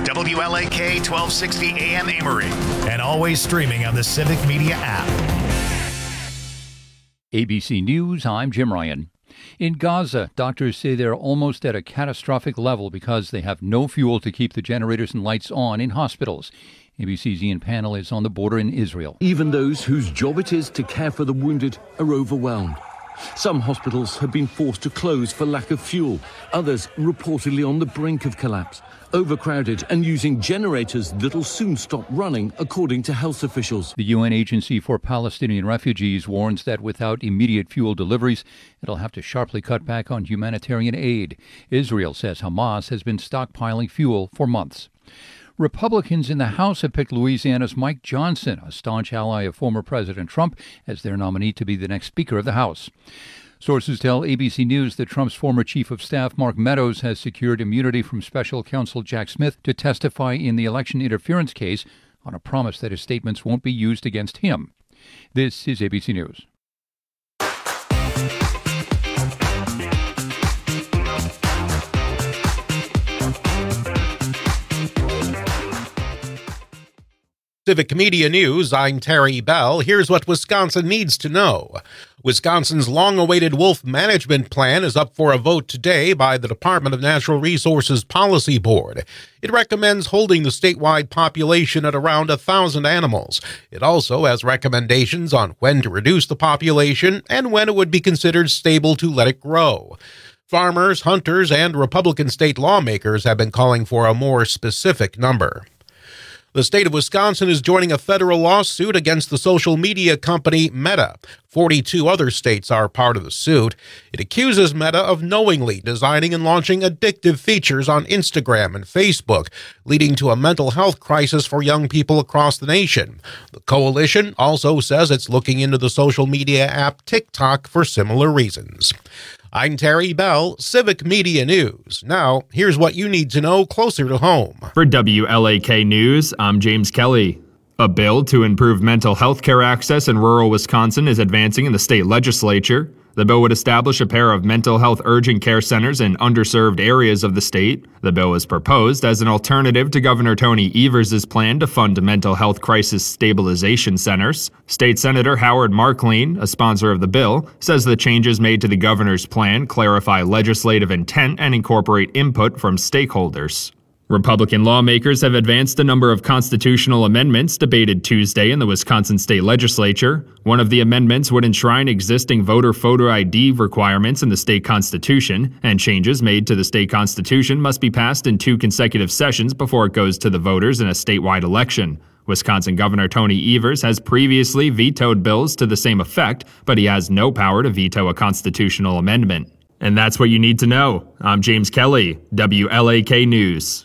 WLAK 1260 AM Amory, and always streaming on the Civic Media app. ABC News, I'm Jim Ryan. In Gaza, doctors say they're almost at a catastrophic level because they have no fuel to keep the generators and lights on in hospitals. ABC's Ian Pannell is on the border in Israel. Even those whose job it is to care for the wounded are overwhelmed. Some hospitals have been forced to close for lack of fuel. Others reportedly on the brink of collapse, overcrowded and using generators that'll soon stop running, according to health officials. The UN Agency for Palestinian Refugees warns that without immediate fuel deliveries, it'll have to sharply cut back on humanitarian aid. Israel says Hamas has been stockpiling fuel for months. Republicans in the House have picked Louisiana's Mike Johnson, a staunch ally of former President Trump, as their nominee to be the next Speaker of the House. Sources tell ABC News that Trump's former Chief of Staff, Mark Meadows, has secured immunity from Special Counsel Jack Smith to testify in the election interference case on a promise that his statements won't be used against him. This is ABC News. Civic Media News, I'm Terry Bell. Here's what Wisconsin needs to know. Wisconsin's long-awaited wolf management plan is up for a vote today by the Department of Natural Resources Policy Board. It recommends holding the statewide population at around 1,000 animals. It also has recommendations on when to reduce the population and when it would be considered stable to let it grow. Farmers, hunters, and Republican state lawmakers have been calling for a more specific number. The state of Wisconsin is joining a federal lawsuit against the social media company Meta. 42 other states are part of the suit. It accuses Meta of knowingly designing and launching addictive features on Instagram and Facebook, leading to a mental health crisis for young people across the nation. The coalition also says it's looking into the social media app TikTok for similar reasons. I'm Terry Bell, Civic Media News. Now, here's what you need to know closer to home. For WLAK News, I'm James Kelly. A bill to improve mental health care access in rural Wisconsin is advancing in the state legislature. The bill would establish a pair of mental health urgent care centers in underserved areas of the state. The bill is proposed as an alternative to Governor Tony Evers' plan to fund mental health crisis stabilization centers. State Senator Howard Marklein, a sponsor of the bill, says the changes made to the governor's plan clarify legislative intent and incorporate input from stakeholders. Republican lawmakers have advanced a number of constitutional amendments debated Tuesday in the Wisconsin State Legislature. One of the amendments would enshrine existing voter photo ID requirements in the state constitution, and changes made to the state constitution must be passed in 2 consecutive sessions before it goes to the voters in a statewide election. Wisconsin Governor Tony Evers has previously vetoed bills to the same effect, but he has no power to veto a constitutional amendment. And that's what you need to know. I'm James Kelly, WLAK News.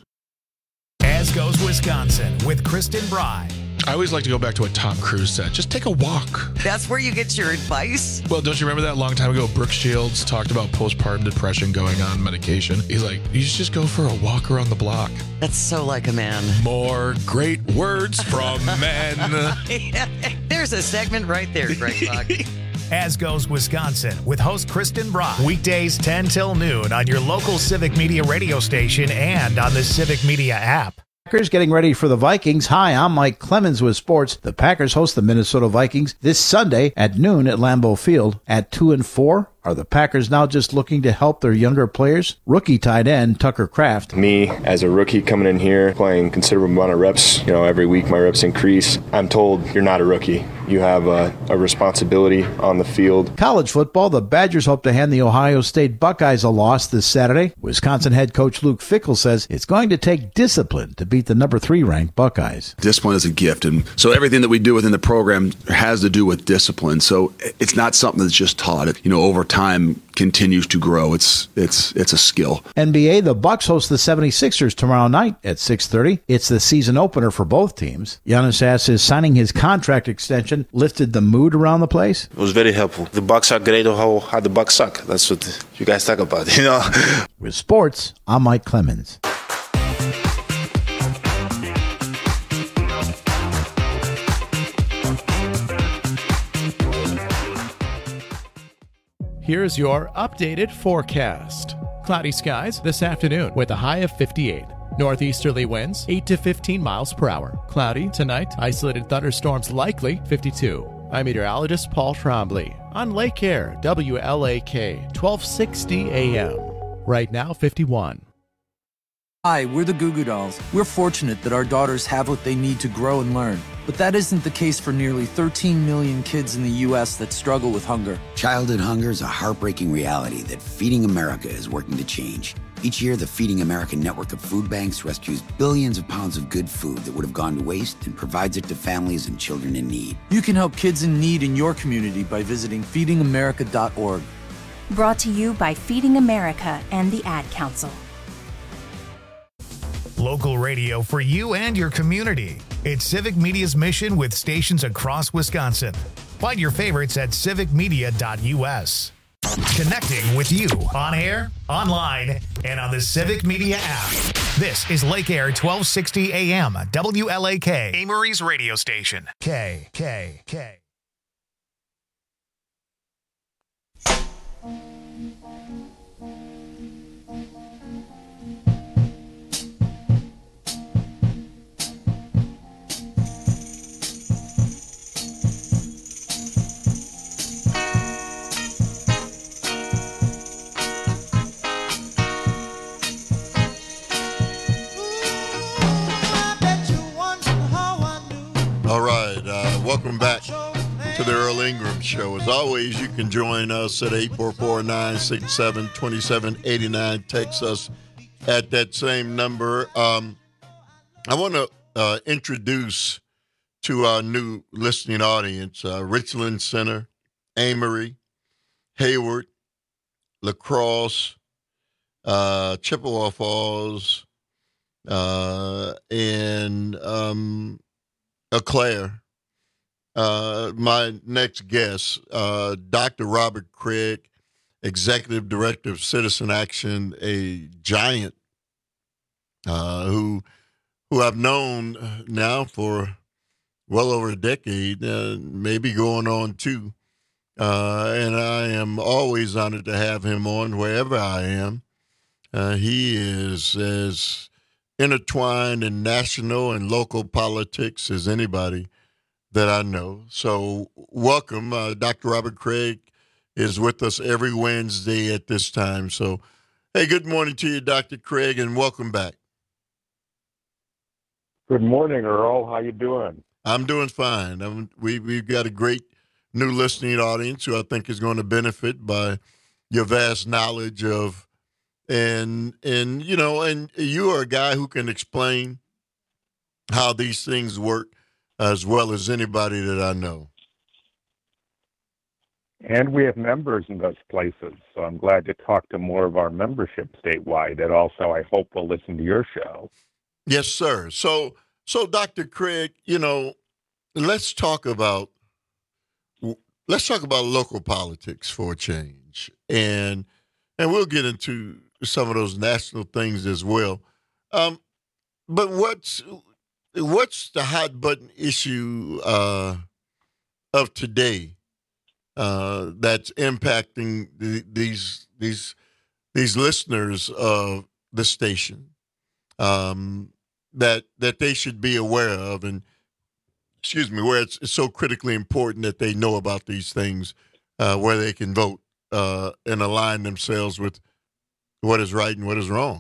As Goes Wisconsin with Kristen Bry. I always like to go back to what Tom Cruise said. Just take a walk. That's where you get your advice? Well, don't you remember that a long time ago? Brooke Shields talked about postpartum depression going on medication. He's like, you should just go for a walk around the block. That's so like a man. More great words from men. Yeah, there's a segment right there, Greg Buck. As Goes Wisconsin with host Kristen Bry. Weekdays 10 till noon on your local Civic Media radio station and on the Civic Media app. Packers getting ready for the Vikings. Hi, I'm Mike Clemens with sports. The Packers host the Minnesota Vikings this Sunday at noon at Lambeau Field. At 2-4, are the Packers now just looking to help their younger players? Rookie tight end Tucker Kraft. Me, as a rookie coming in here, playing considerable amount of reps, every week my reps increase. I'm told you're not a rookie. You have a responsibility on the field. College football, the Badgers hope to hand the Ohio State Buckeyes a loss this Saturday. Wisconsin head coach Luke Fickell says it's going to take discipline to beat the number 3 ranked Buckeyes. Discipline is a gift, and so everything that we do within the program has to do with discipline. So it's not something that's just taught. Over time continues to grow. It's a skill. NBA, the Bucks host the 76ers tomorrow night at 6:30. It's the season opener for both teams. Giannis says signing his contract extension lifted the mood around the place. It was very helpful. The Bucks are great. How the Bucks suck. That's what you guys talk about, With sports, I'm Mike Clemens. Here's your updated forecast. Cloudy skies this afternoon with a high of 58. Northeasterly winds 8 to 15 miles per hour. Cloudy tonight. Isolated thunderstorms likely 52. I'm meteorologist Paul Trombley on Lake Air, WLAK, 1260 AM. Right now, 51. Hi, we're the Goo Goo Dolls. We're fortunate that our daughters have what they need to grow and learn. But that isn't the case for nearly 13 million kids in the U.S. that struggle with hunger. Childhood hunger is a heartbreaking reality that Feeding America is working to change. Each year, the Feeding America network of food banks rescues billions of pounds of good food that would have gone to waste and provides it to families and children in need. You can help kids in need in your community by visiting feedingamerica.org. Brought to you by Feeding America and the Ad Council. Local radio for you and your community. It's Civic Media's mission with stations across Wisconsin. Find your favorites at civicmedia.us. Connecting with you on air, online, and on the Civic Media app. This is Lake Air 1260 AM, WLAK, Amory's radio station. K. All right, welcome back to the Earl Ingram Show. As always, you can join us at 844-967-2789. Text us at that same number. I want to introduce to our new listening audience Richland Center, Amory, Hayward, La Crosse, Chippewa Falls, and Eau Claire. My next guest, Dr. Robert Craig, Executive Director of Citizen Action, a giant who I've known now for well over a decade, maybe going on two. And I am always honored to have him on wherever I am. He is as intertwined in national and local politics as anybody that I know. So welcome. Dr. Robert Craig is with us every Wednesday at this time. So, hey, good morning to you, Dr. Craig, and welcome back. Good morning, Earl. How you doing? I'm doing fine. We've got a great new listening audience who I think is going to benefit by your vast knowledge of and you are a guy who can explain how these things work as well as anybody that I know. And we have members in those places, so I'm glad to talk to more of our membership statewide that also I hope will listen to your show. Yes, sir. So Dr. Craig, let's talk about local politics for a change. And we'll get into some of those national things as well. But what's the hot button issue of today that's impacting these listeners of the station that they should be aware of, and where it's so critically important that they know about these things, where they can vote and align themselves with what is right and what is wrong?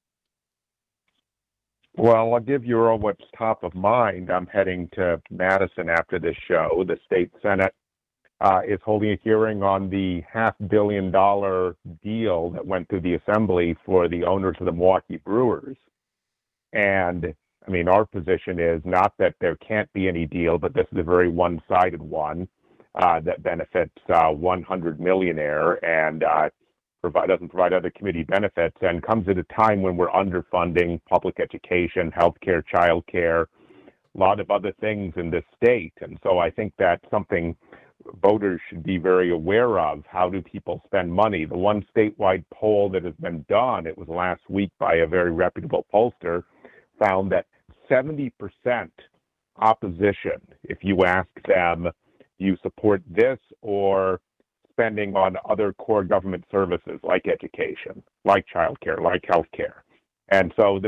Well, I'll give you all what's top of mind. I'm heading to Madison after this show. The state Senate is holding a hearing on the $500 million deal that went through the assembly for the owners of the Milwaukee Brewers. And, I mean, our position is not that there can't be any deal, but this is a very one-sided one that benefits one millionaire and doesn't provide other community benefits, and comes at a time when we're underfunding public education, healthcare, childcare, a lot of other things in this state. And so I think that's something voters should be very aware of. How do people spend money? The one statewide poll that has been done, it was last week by a very reputable pollster, found that 70% opposition. If you ask them, do you support this or spending on other core government services like education, like childcare, like healthcare? And so this is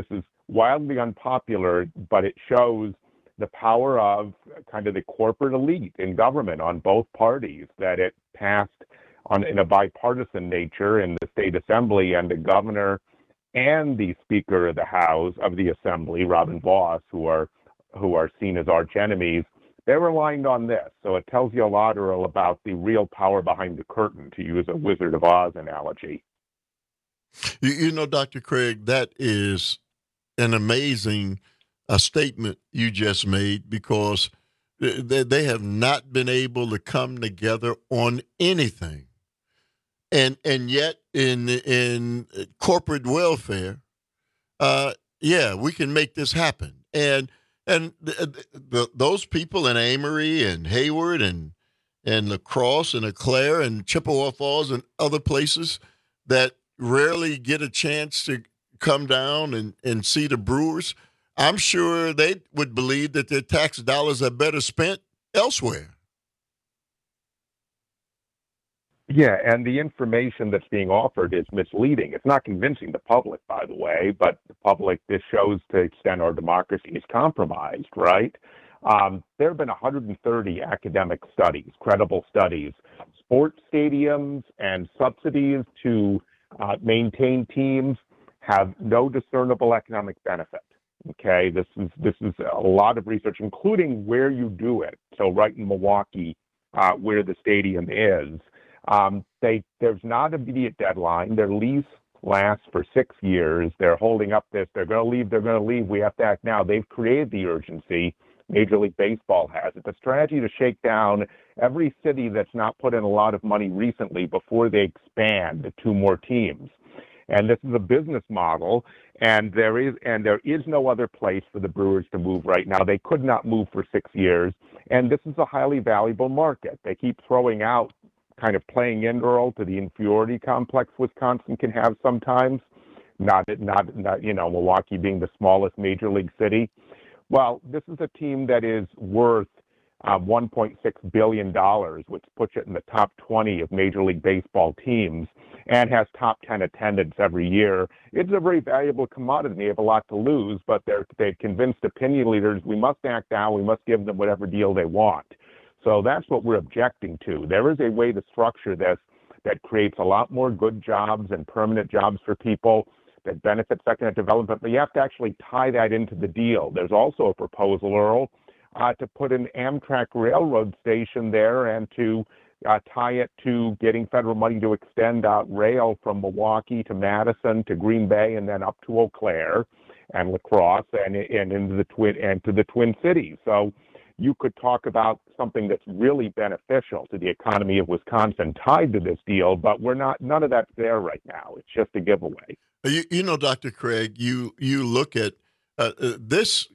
wildly unpopular, but it shows the power of kind of the corporate elite in government on both parties, that it passed in a bipartisan nature in the state assembly, and the governor and the Speaker of the House of the Assembly, Robin Vos, who are seen as arch enemies, they were aligned on this. So it tells you a lot, Earl, about the real power behind the curtain, to use a Wizard of Oz analogy. You know, Dr. Craig, that is an amazing statement you just made, because they have not been able to come together on anything. And yet in corporate welfare, we can make this happen. And those people in Amory and Hayward and La Crosse and Eau Claire and Chippewa Falls and other places that rarely get a chance to come down and see the Brewers, I'm sure they would believe that their tax dollars are better spent elsewhere. Yeah, and the information that's being offered is misleading. It's not convincing the public, by the way, but the public, this shows to the extent our democracy is compromised, right? There have been 130 academic studies, credible studies, sports stadiums and subsidies to maintain teams have no discernible economic benefit. Okay, this is a lot of research, including where you do it. So right in Milwaukee, where the stadium is, there's not an immediate deadline. Their lease lasts for 6 years. They're holding up this. They're going to leave. We have to act now. They've created the urgency. Major League Baseball has. It's a strategy to shake down every city that's not put in a lot of money recently before they expand to 2 more teams. And this is a business model, and there is no other place for the Brewers to move right now. They could not move for 6 years, and this is a highly valuable market. They keep throwing out, kind of playing in, Earl, to the inferiority complex Wisconsin can have sometimes. Not Milwaukee being the smallest major league city. Well, this is a team that is worth $1.6 billion, which puts it in the top 20 of Major League Baseball teams, and has top 10 attendance every year. It's a very valuable commodity. They have a lot to lose, but they've convinced opinion leaders, we must act now, we must give them whatever deal they want. So that's what we're objecting to. There is a way to structure this that creates a lot more good jobs and permanent jobs for people, that benefits economic development, but you have to actually tie that into the deal. There's also a proposal, Earl, to put an Amtrak railroad station there and to tie it to getting federal money to extend rail from Milwaukee to Madison to Green Bay and then up to Eau Claire and La Crosse and into the Twin Cities. So you could talk about something that's really beneficial to the economy of Wisconsin tied to this deal, but none of that's there right now. It's just a giveaway. You know, Dr. Craig, you look at this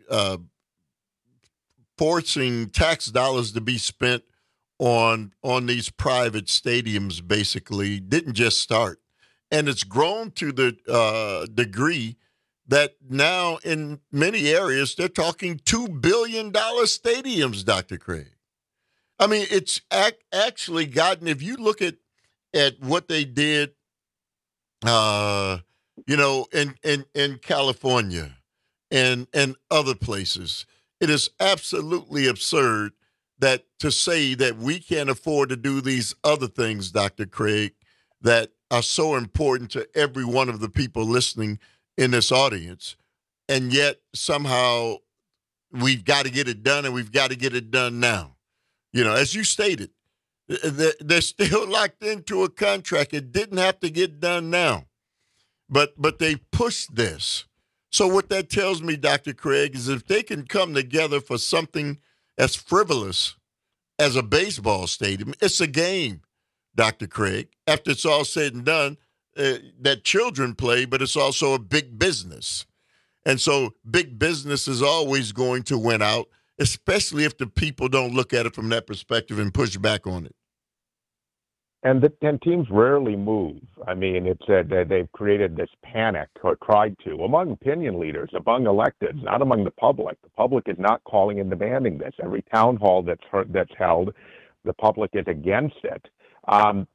forcing tax dollars to be spent on these private stadiums basically didn't just start. And it's grown to the degree that now in many areas they're talking $2 billion stadiums, Dr. Craig. I mean, it's actually gotten, if you look at what they did, in California and other places, it is absolutely absurd that to say that we can't afford to do these other things, Dr. Craig, that are so important to every one of the people listening in this audience, and yet somehow we've got to get it done, and we've got to get it done now. You know, as you stated, they're still locked into a contract. It didn't have to get done now. But they pushed this. So what that tells me, Dr. Craig, is if they can come together for something as frivolous as a baseball stadium, it's a game, Dr. Craig. After it's all said and done, that children play, but it's also a big business. And so big business is always going to win out, especially if the people don't look at it from that perspective and push back on it. And teams rarely move. I mean, it's they've created this panic, or tried to, among opinion leaders, among electeds, not among the public. The public is not calling and demanding this. Every town hall that's held, the public is against it.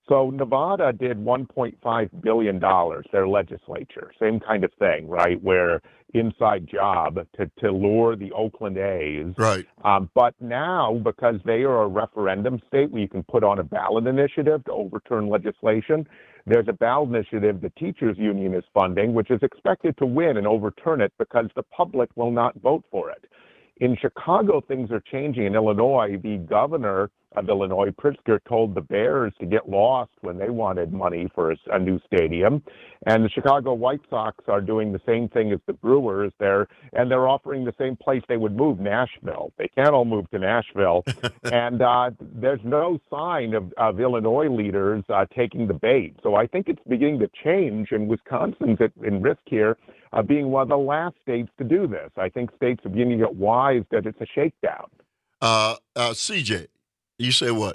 So Nevada did $1.5 billion, their legislature. Same kind of thing, right, where inside job to lure the Oakland A's. Right. But now, because they are a referendum state where you can put on a ballot initiative to overturn legislation, there's a ballot initiative the teachers union is funding, which is expected to win and overturn it because the public will not vote for it. In Chicago, things are changing. In Illinois, the governor of Illinois, Pritzker, told the Bears to get lost when they wanted money for a new stadium. And the Chicago White Sox are doing the same thing as the Brewers there, and they're offering the same place they would move, Nashville. They can't all move to Nashville. And there's no sign of Illinois leaders taking the bait. So I think it's beginning to change, and Wisconsin's in risk here of being one of the last states to do this. I think states are beginning to get wise that it's a shakedown. CJ, you say what?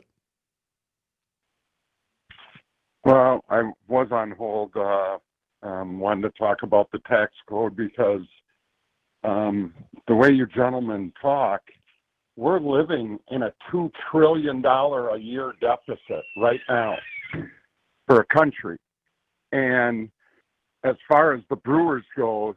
Well, I was on hold, wanted to talk about the tax code because the way you gentlemen talk, we're living in a $2 trillion a year deficit right now for a country. And as far as the Brewers go,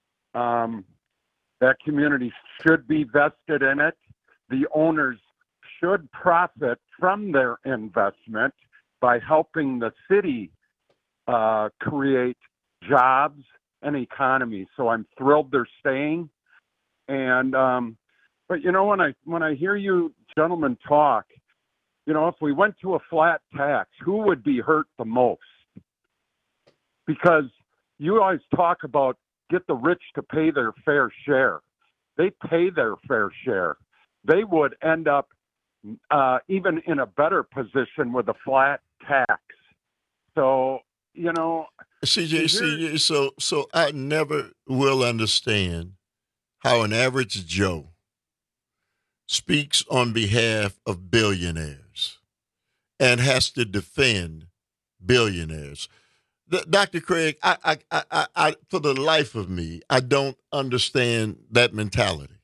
that community should be vested in it. The owners should profit from their investment by helping the city create jobs and economy. So I'm thrilled they're staying. And but you know, when I hear you gentlemen talk, you know, if we went to a flat tax, who would be hurt the most? Because you always talk about get the rich to pay their fair share. They pay their fair share. They would end up even in a better position with a flat tax. So, you know, CJ, so I never will understand how an average Joe speaks on behalf of billionaires and has to defend billionaires. Dr. Craig, I for the life of me, I don't understand that mentality.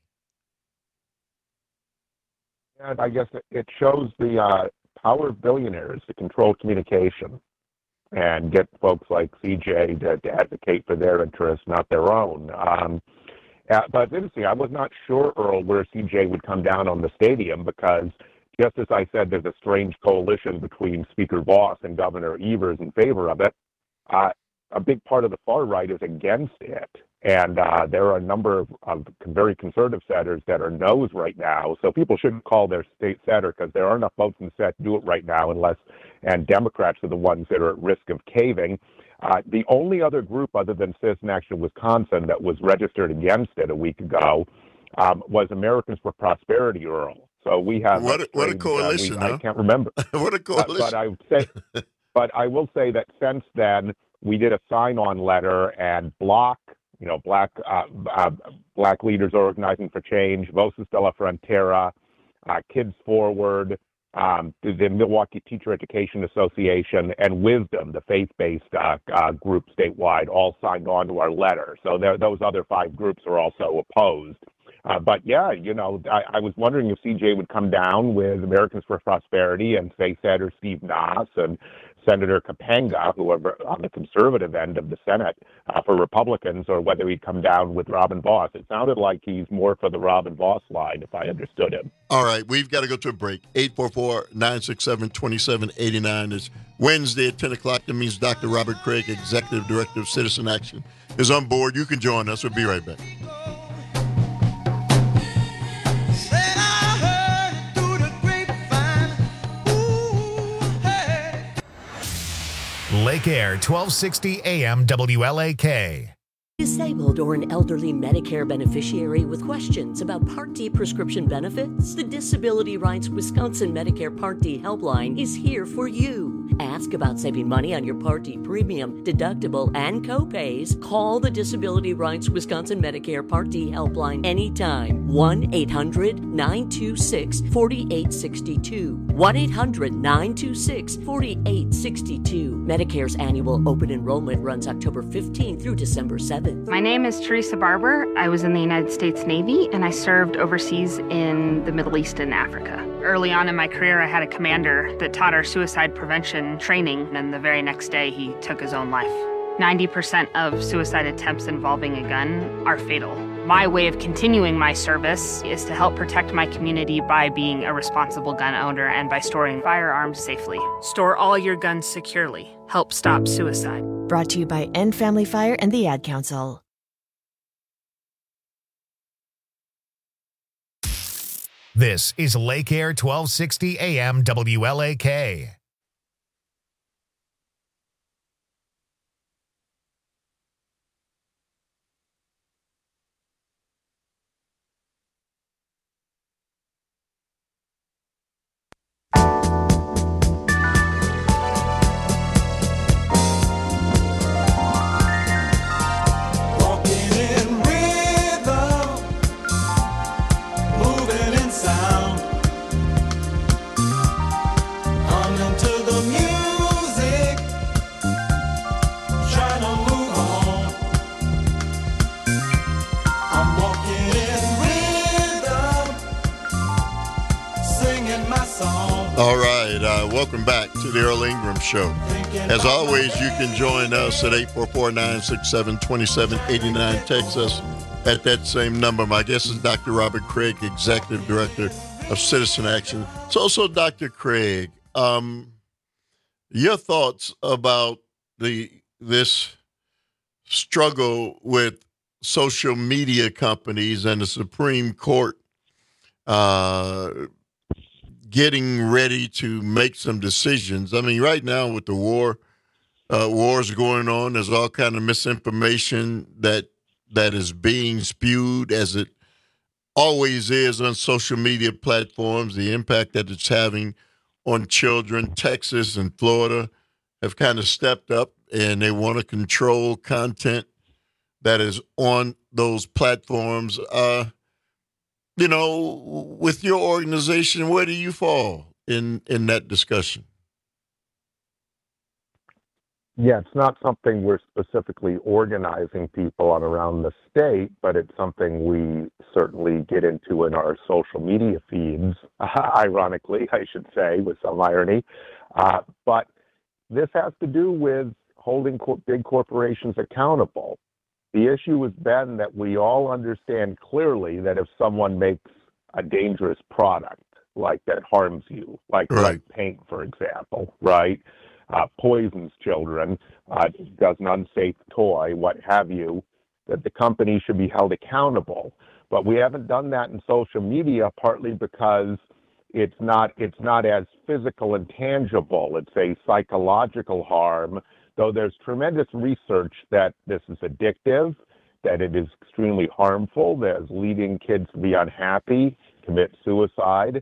And I guess it shows the power of billionaires to control communication and get folks like CJ to advocate for their interests, not their own. But it's interesting. I was not sure, Earl, where CJ would come down on the stadium because, just as I said, there's a strange coalition between Speaker Voss and Governor Evers in favor of it. A big part of the far right is against it. And there are a number of very conservative senators that are no's right now. So people shouldn't call their state senator because there aren't enough votes in the Senate to do it right now and Democrats are the ones that are at risk of caving. The only other group other than Citizen Action Wisconsin that was registered against it a week ago was Americans for Prosperity, Earl. So we have what a coalition. I can't remember. What a coalition. But I will say that since then we did a sign-on letter and Black leaders organizing for change, Voces de la Frontera, Kids Forward, the Milwaukee Teacher Education Association, and Wisdom, the faith-based group statewide, all signed on to our letter. So those other 5 groups are also opposed. But yeah, you know, I was wondering if CJ would come down with Americans for Prosperity and say Senator Steve Nass and Senator Kapanga, who are on the conservative end of the Senate for Republicans, or whether he'd come down with Robin Voss. It sounded like he's more for the Robin Voss line, if I understood him. All right, we've got to go to a break. 844-967-2789 is Wednesday at 10 o'clock. That means Dr. Robert Craig, Executive Director of Citizen Action, is on board. You can join us. We'll be right back. Lake Air, 1260 AM WLAK. Disabled or an elderly Medicare beneficiary with questions about Part D prescription benefits? The Disability Rights Wisconsin Medicare Part D helpline is here for you. Ask about saving money on your Part D premium, deductible, and co-pays. Call the Disability Rights Wisconsin Medicare Part D helpline anytime. 1-800-926-4862. 1-800-926-4862. Medicare's annual open enrollment runs October 15th through December 7th. My name is Teresa Barber. I was in the United States Navy and I served overseas in the Middle East and Africa. Early on in my career, I had a commander that taught our suicide prevention training, and the very next day he took his own life. 90% of suicide attempts involving a gun are fatal. My way of continuing my service is to help protect my community by being a responsible gun owner and by storing firearms safely. Store all your guns securely. Help stop suicide. Brought to you by End Family Fire and the Ad Council. This is Lake Air 1260 AM WLAK. All right, welcome back to the Earl Ingram Show. As always, you can join us at 844-967-2789. Text us at that same number. My guest is Dr. Robert Craig, Executive Director of Citizen Action. So Dr. Craig, your thoughts about this struggle with social media companies and the Supreme Court getting ready to make some decisions. I mean, right now with the wars going on, there's all kind of misinformation that is being spewed, as it always is on social media platforms, the impact that it's having on children. Texas and Florida have kind of stepped up, and they want to control content that is on those platforms. With your organization, where do you fall in that discussion? Yeah, it's not something we're specifically organizing people on around the state, but it's something we certainly get into in our social media feeds, ironically, I should say, with some irony. But this has to do with holding big corporations accountable. The issue has been that we all understand clearly that if someone makes a dangerous product, like that harms you, like lead paint, for example, right? Poisons children, does an unsafe toy, what have you, that the company should be held accountable. But we haven't done that in social media, partly because it's not as physical and tangible. It's a psychological harm, though there's tremendous research that this is addictive, that it is extremely harmful, that is leading kids to be unhappy, commit suicide,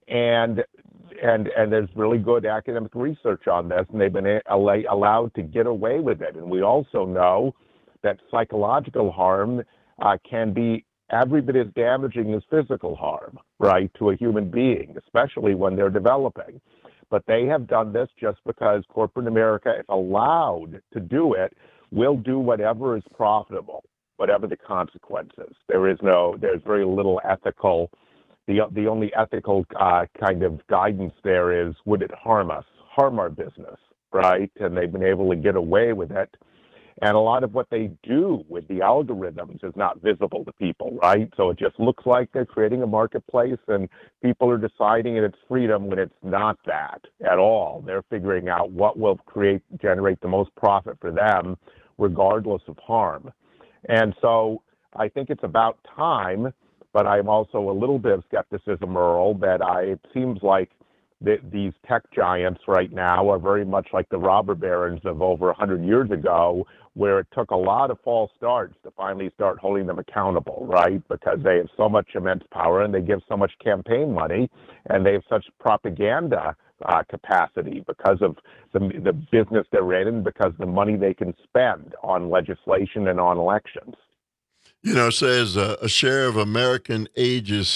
and there's really good academic research on this, and they've been allowed to get away with it. And we also know that psychological harm can be every bit as damaging as physical harm, right, to a human being, especially when they're developing. But they have done this just because corporate America, if allowed to do it, will do whatever is profitable, whatever the consequences. There's very little ethical. The only ethical kind of guidance there is, would it harm us, harm our business, right? And they've been able to get away with it. And a lot of what they do with the algorithms is not visible to people, right? So it just looks like they're creating a marketplace and people are deciding it's freedom when it's not that at all. They're figuring out what will generate the most profit for them, regardless of harm. And so I think it's about time, but I'm also a little bit of skepticism, Earl, that it seems like these tech giants right now are very much like the robber barons of over 100 years ago, where it took a lot of false starts to finally start holding them accountable, right? Because they have so much immense power and they give so much campaign money and they have such propaganda capacity because of the business they're in and because of the money they can spend on legislation and on elections. You know, it says a share of Americans ages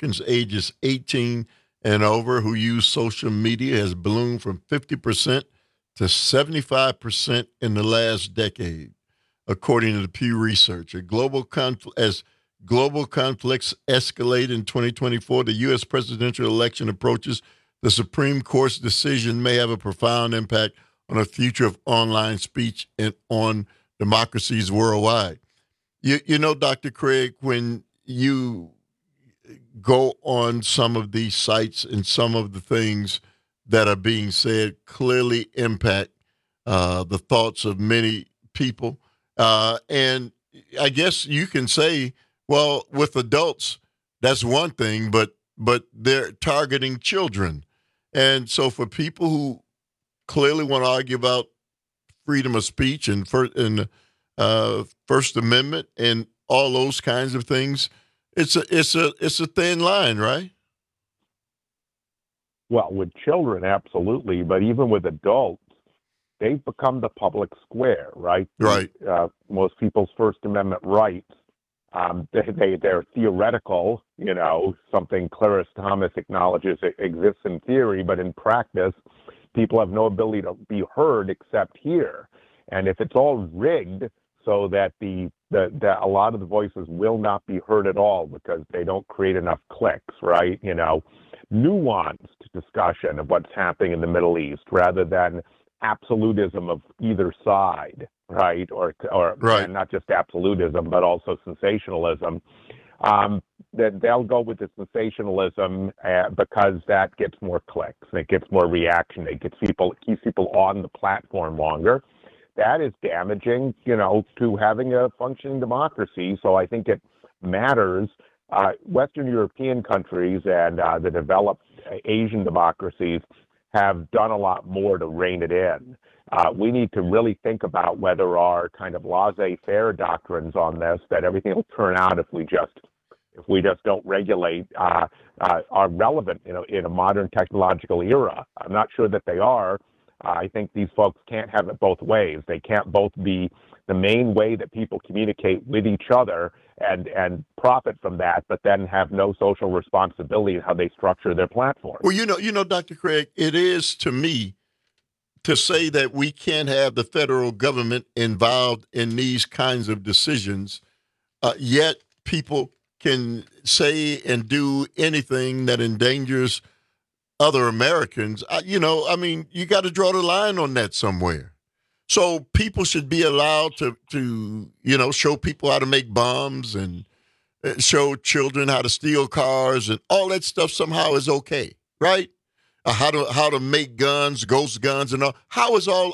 18 and over who use social media has ballooned from 50% to 75% in the last decade, according to the Pew Research. As global conflicts escalate in 2024, the U.S. presidential election approaches, the Supreme Court's decision may have a profound impact on the future of online speech and on democracies worldwide. You know, Dr. Craig, when you go on some of these sites and some of the things that are being said clearly impact the thoughts of many people. And I guess you can say, well, with adults, that's one thing, but they're targeting children. And so for people who clearly want to argue about freedom of speech and First Amendment and all those kinds of things, it's a thin line, right? Well, with children, absolutely, but even with adults, they've become the public square, right? Right. Most people's First Amendment rights, they're theoretical, you know, something Clarence Thomas acknowledges exists in theory, but in practice, people have no ability to be heard except here. And if it's all rigged so that that a lot of the voices will not be heard at all because they don't create enough clicks, right? You know, nuanced discussion of what's happening in the Middle East rather than absolutism of either side, right? Or right. And not just absolutism, but also sensationalism. Then they'll go with the sensationalism because that gets more clicks and it gets more reaction. It keeps people on the platform longer. That is damaging, you know, to having a functioning democracy. So I think it matters. Western European countries and the developed Asian democracies have done a lot more to rein it in. We need to really think about whether our kind of laissez-faire doctrines on this, that everything will turn out if we just don't regulate, are relevant in a modern technological era. I'm not sure that they are. I think these folks can't have it both ways. They can't both be the main way that people communicate with each other and profit from that, but then have no social responsibility in how they structure their platform. Well, you know, Dr. Craig, it is to me to say that we can't have the federal government involved in these kinds of decisions, yet people can say and do anything that endangers other Americans. You got to draw the line on that somewhere. So people should be allowed to show people how to make bombs and show children how to steal cars and all that stuff somehow is okay, right? How to make guns, ghost guns, and all. How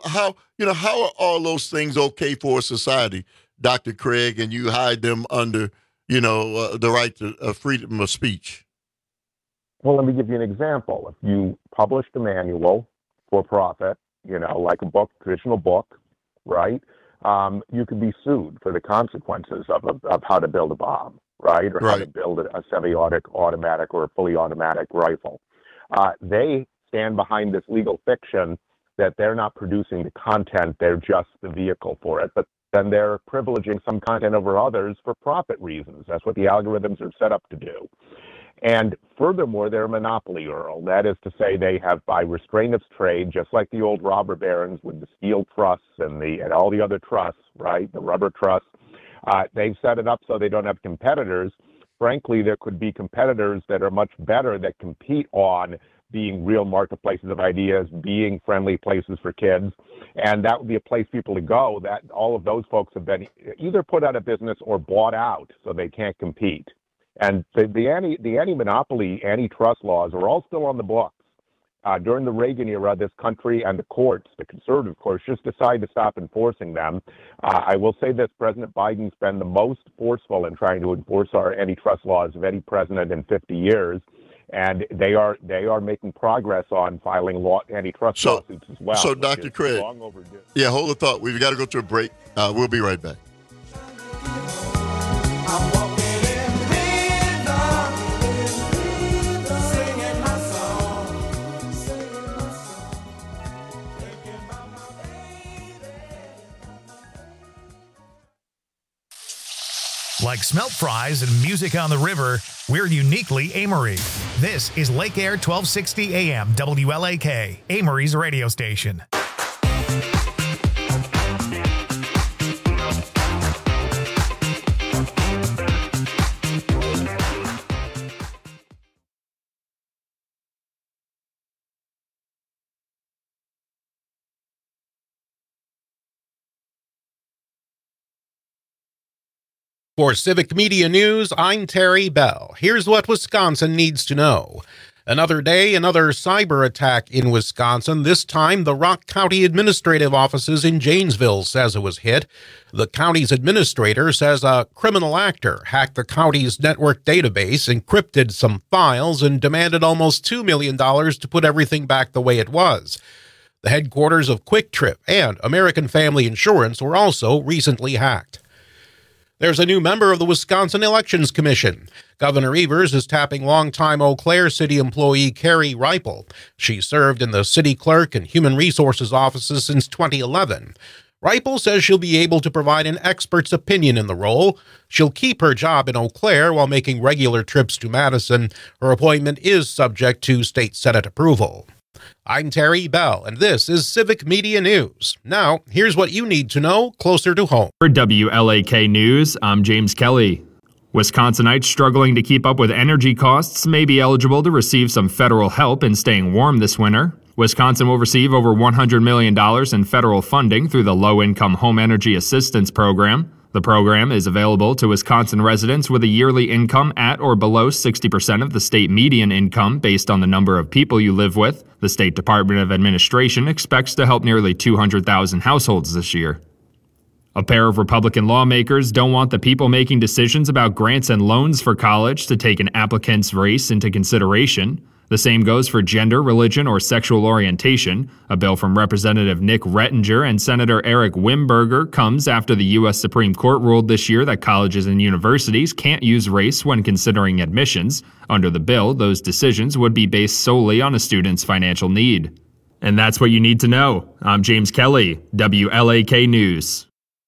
are all those things okay for a society, Dr. Craig? And you hide them under, the right to freedom of speech. Well, let me give you an example. If you published a manual for profit, like a book, traditional book, right? You could be sued for the consequences of how to build a bomb, right? Or how to build a semi-automatic or a fully automatic rifle. They stand behind this legal fiction that they're not producing the content, they're just the vehicle for it. But then they're privileging some content over others for profit reasons. That's what the algorithms are set up to do. And furthermore, they're a monopoly, Earl. That is to say, they have, by restraint of trade, just like the old robber barons with the steel trusts and all the other trusts, right, the rubber trusts, they've set it up so they don't have competitors. Frankly, there could be competitors that are much better that compete on being real marketplaces of ideas, being friendly places for kids, and that would be a place people to go. That all of those folks have been either put out of business or bought out, so they can't compete. And the anti-monopoly, antitrust laws are all still on the books. During the Reagan era, this country and the courts, the conservative courts, just decided to stop enforcing them. I will say this, President Biden's been the most forceful in trying to enforce our antitrust laws of any president in 50 years. And they are making progress on filing antitrust lawsuits as well. So, Dr. Craig, long overdue. Yeah, hold the thought. We've got to go to a break. We'll be right back. Like smelt fries and music on the river, we're uniquely Amory. This is Lake Air 1260 AM WLAK, Amory's radio station. For Civic Media News, I'm Terry Bell. Here's what Wisconsin needs to know. Another day, another cyber attack in Wisconsin. This time, the Rock County Administrative Offices in Janesville says it was hit. The county's administrator says a criminal actor hacked the county's network database, encrypted some files, and demanded almost $2 million to put everything back the way it was. The headquarters of Quick Trip and American Family Insurance were also recently hacked. There's a new member of the Wisconsin Elections Commission. Governor Evers is tapping longtime Eau Claire city employee Carrie Reipel. She served in the city clerk and human resources offices since 2011. Reipel says she'll be able to provide an expert's opinion in the role. She'll keep her job in Eau Claire while making regular trips to Madison. Her appointment is subject to state Senate approval. I'm Terry Bell, and this is Civic Media News. Now, here's what you need to know closer to home. For WLAK News, I'm James Kelly. Wisconsinites struggling to keep up with energy costs may be eligible to receive some federal help in staying warm this winter. Wisconsin will receive over $100 million in federal funding through the Low-Income Home Energy Assistance Program. The program is available to Wisconsin residents with a yearly income at or below 60% of the state median income based on the number of people you live with. The State Department of Administration expects to help nearly 200,000 households this year. A pair of Republican lawmakers don't want the people making decisions about grants and loans for college to take an applicant's race into consideration. The same goes for gender, religion, or sexual orientation. A bill from Representative Nick Rettinger and Senator Eric Wimberger comes after the U.S. Supreme Court ruled this year that colleges and universities can't use race when considering admissions. Under the bill, those decisions would be based solely on a student's financial need. And that's what you need to know. I'm James Kelly, WLAK News.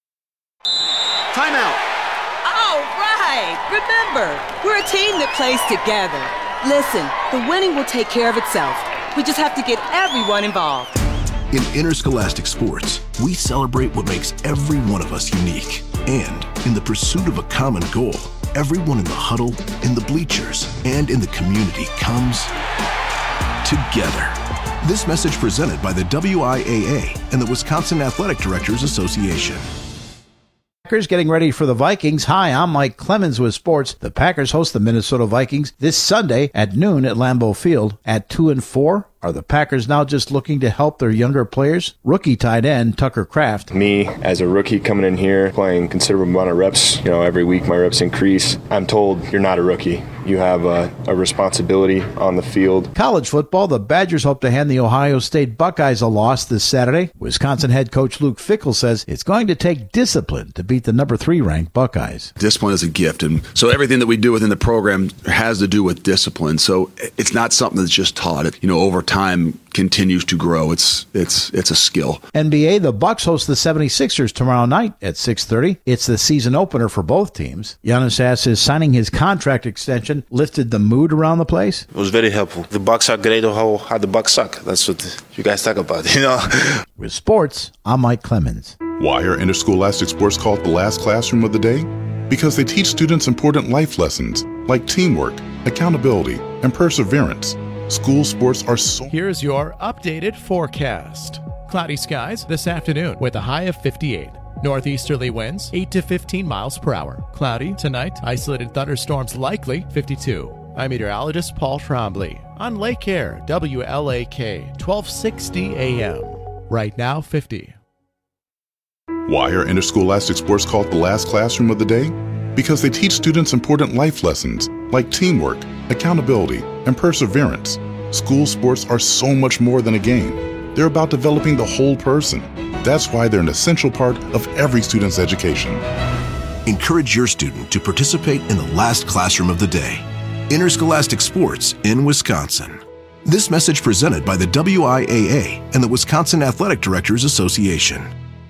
Timeout. All right. Remember, we're a team that plays together. Listen, the winning will take care of itself. We just have to get everyone involved. In Interscholastic Sports, we celebrate what makes every one of us unique. And in the pursuit of a common goal, everyone in the huddle, in the bleachers, and in the community comes together. This message presented by the WIAA and the Wisconsin Athletic Directors Association. Packers getting ready for the Vikings. Hi, I'm Mike Clemens with sports. The Packers host the Minnesota Vikings this Sunday at noon at Lambeau Field. At 2-4, are the Packers now just looking to help their younger players? Rookie tight end Tucker Kraft. Me, as a rookie coming in here, playing considerable amount of reps, every week my reps increase. I'm told you're not a rookie. You have a responsibility on the field. College football, the Badgers hope to hand the Ohio State Buckeyes a loss this Saturday. Wisconsin head coach Luke Fickell says it's going to take discipline to beat the number 3 ranked Buckeyes. Discipline is a gift, and so everything that we do within the program has to do with discipline. So it's not something that's just taught. Over time continues to grow. It's a skill. NBA, the Bucks host the 76ers tomorrow night at 6:30. It's the season opener for both teams. Giannis says signing his contract extension lifted the mood around the place. It was very helpful. The Bucks are great. How the Bucks suck. That's what you guys talk about. With sports, I'm Mike Clemens. Why are Interscholastic Sports called the last classroom of the day? Because they teach students important life lessons like teamwork, accountability, and perseverance. School sports are so... Here's your updated forecast. Cloudy skies this afternoon with a high of 58. Northeasterly winds 8 to 15 miles per hour. Cloudy tonight, isolated thunderstorms likely 52. I'm meteorologist Paul Trombley on Lake Air, WLAK, 1260 AM. Right now, 50. Why are Interscholastic Sports called the last classroom of the day? Because they teach students important life lessons like teamwork, accountability, and perseverance. School sports are so much more than a game. They're about developing the whole person. That's why they're an essential part of every student's education. Encourage your student to participate in the last classroom of the day. Interscholastic Sports in Wisconsin. This message presented by the WIAA and the Wisconsin Athletic Directors Association.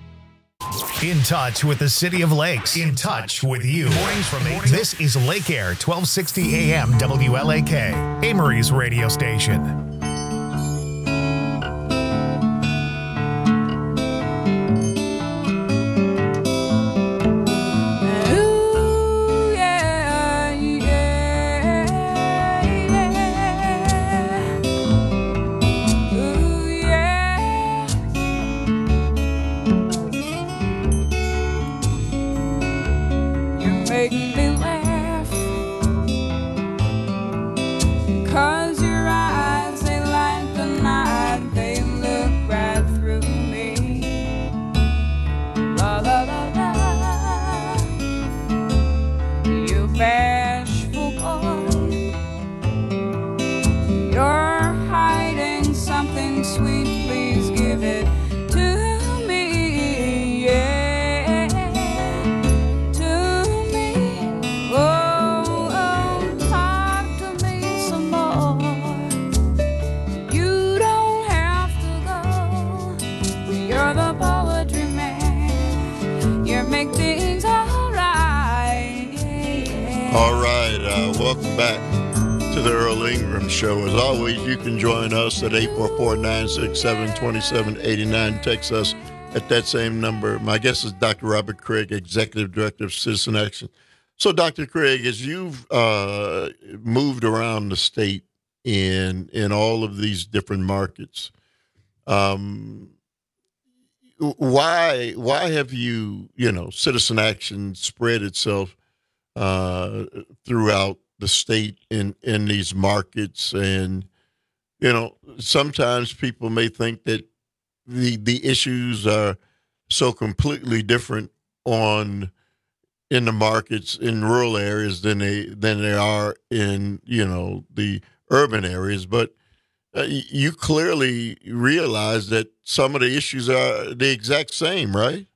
In touch with the City of Lakes. In touch with you. Mornings from 8. This is Lake Air, 1260 AM WLAK, Amory's radio station. welcome back to the Earl Ingram Show. As always, you can join us at 844-967-2789. Text us at that same number. My guest is Dr. Robert Craig, Executive Director of Citizen Action. So, Dr. Craig, as you've moved around the state in all of these different markets, why have you Citizen Action spread itself throughout the state in these markets? And sometimes people may think that the issues are so completely different in the markets in rural areas than they are in the urban areas, but you clearly realize that some of the issues are the exact same, right?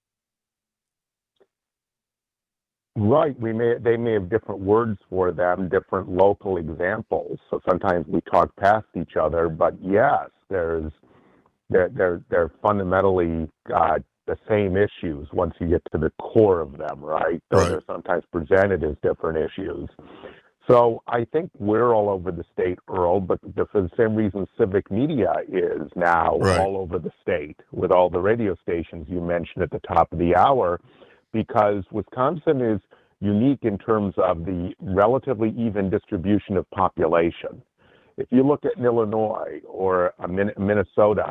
Right. They may have different words for them, different local examples. So sometimes we talk past each other, but yes, they're fundamentally the same issues once you get to the core of them, right? So they're sometimes presented as different issues. So I think we're all over the state, Earl, but for the same reason civic media is now all over the state with all the radio stations you mentioned at the top of the hour, because Wisconsin is unique in terms of the relatively even distribution of population. If you look at Illinois or Minnesota,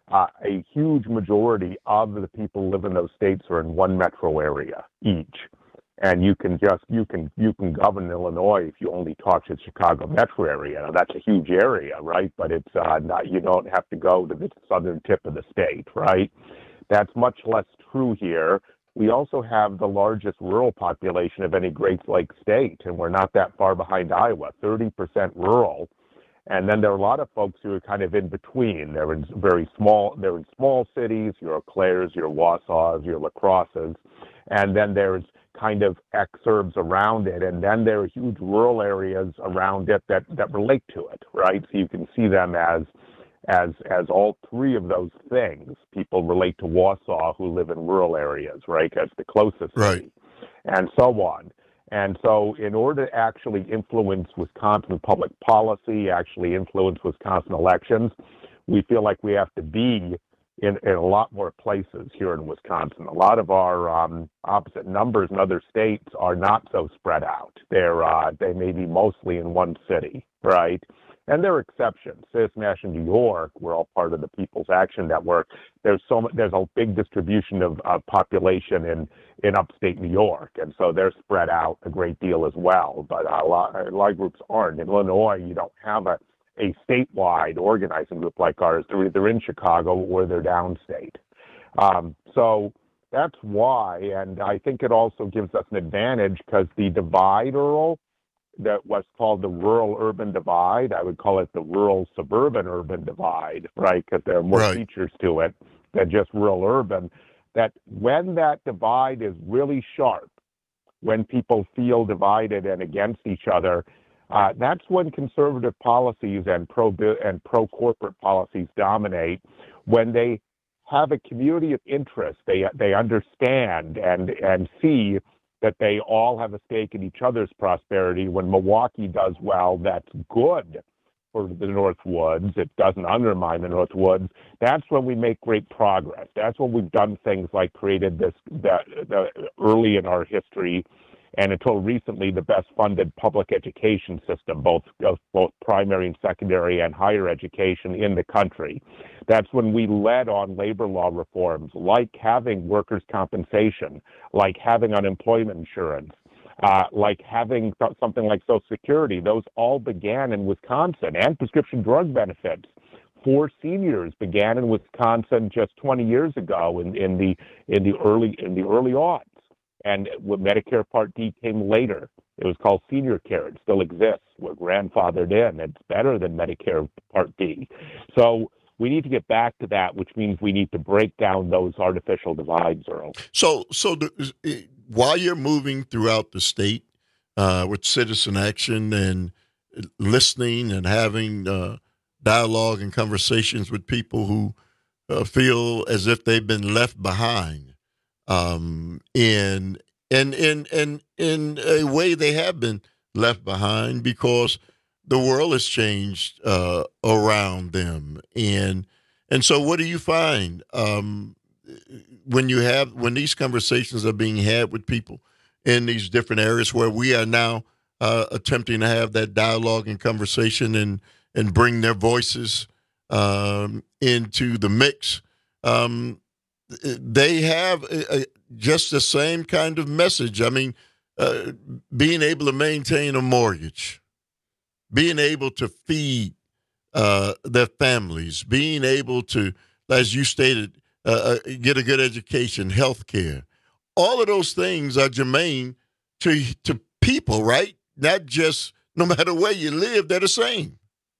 a huge majority of the people who live in those states are in one metro area each. And you can govern Illinois if you only talk to the Chicago metro area. Now, that's a huge area, right? But it's not, you don't have to go to the southern tip of the state, right? That's much less true here. We also have the largest rural population of any Great Lakes state, and we're not that far behind Iowa, 30% rural. And then there are a lot of folks who are kind of in between. They're in small cities, your Eau Claires, your Wausau's, your La Crosses, and then there's kind of exurbs around it, and then there are huge rural areas around it that relate to it, right? So you can see them as all three of those things. People relate to Wausau who live in rural areas, right, as the closest city, and so on. And so in order to actually influence Wisconsin public policy, actually influence Wisconsin elections, we feel like we have to be in a lot more places here in Wisconsin. A lot of our opposite numbers in other states are not so spread out. They may be mostly in one city, right? And there are exceptions. Citizen Action New York, we're all part of the People's Action Network. There's a big distribution of population in upstate New York, and so they're spread out a great deal as well. But a lot of groups aren't. In Illinois, you don't have a statewide organizing group like ours. They're either in Chicago or they're downstate. So that's why, and I think it also gives us an advantage because the divide, Earl, that was called the rural-urban divide, I would call it the rural-suburban-urban divide, right, because there are more features to it than just rural-urban, that when that divide is really sharp, when people feel divided and against each other, that's when conservative policies and pro-corporate policies dominate. When they have a community of interest, they understand and see that they all have a stake in each other's prosperity. When Milwaukee does well, that's good for the North Woods. It doesn't undermine the North Woods. That's when we make great progress. That's when we've done things like created the early in our history, and until recently, the best funded public education system, both primary and secondary and higher education in the country. That's when we led on labor law reforms, like having workers' compensation, like having unemployment insurance, like having something like Social Security. Those all began in Wisconsin, and prescription drug benefits for seniors began in Wisconsin just 20 years ago in the early aughts. And when Medicare Part D came later, it was called Senior Care. It still exists. We're grandfathered in. It's better than Medicare Part D. So we need to get back to that, which means we need to break down those artificial divides, Earl. So while you're moving throughout the state with Citizen Action and listening and having dialogue and conversations with people who feel as if they've been left behind, in a way they have been left behind because the world has changed around them. And so what do you find when these conversations are being had with people in these different areas where we are now attempting to have that dialogue and conversation and bring their voices into the mix? They have just the same kind of message. I mean, being able to maintain a mortgage, being able to feed their families, being able to, as you stated, get a good education, health care. All of those things are germane to people, right? Not just, no matter where you live, they're the same.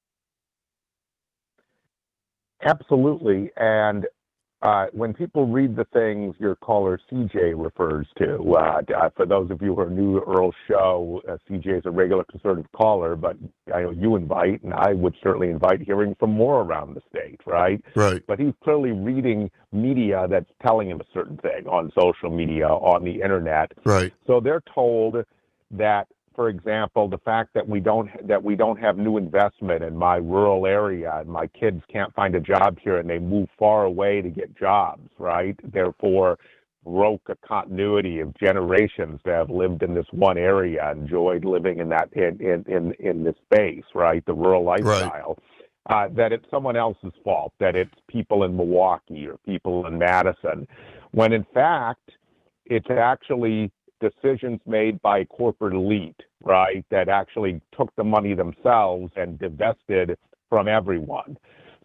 Absolutely. And when people read the things your caller CJ refers to, for those of you who are new to Earl's show, CJ is a regular conservative caller, but I know you invite, and I would certainly invite hearing from more around the state, right? Right. But he's clearly reading media that's telling him a certain thing on social media, on the internet. Right. So they're told that, for example, the fact that we don't have new investment in my rural area and my kids can't find a job here and they move far away to get jobs, right? Therefore, broke a continuity of generations that have lived in this one area, enjoyed living in that in this space, right? The rural lifestyle. Right. That it's someone else's fault, that it's people in Milwaukee or people in Madison, when in fact it's actually decisions made by corporate elite, right, that actually took the money themselves and divested from everyone.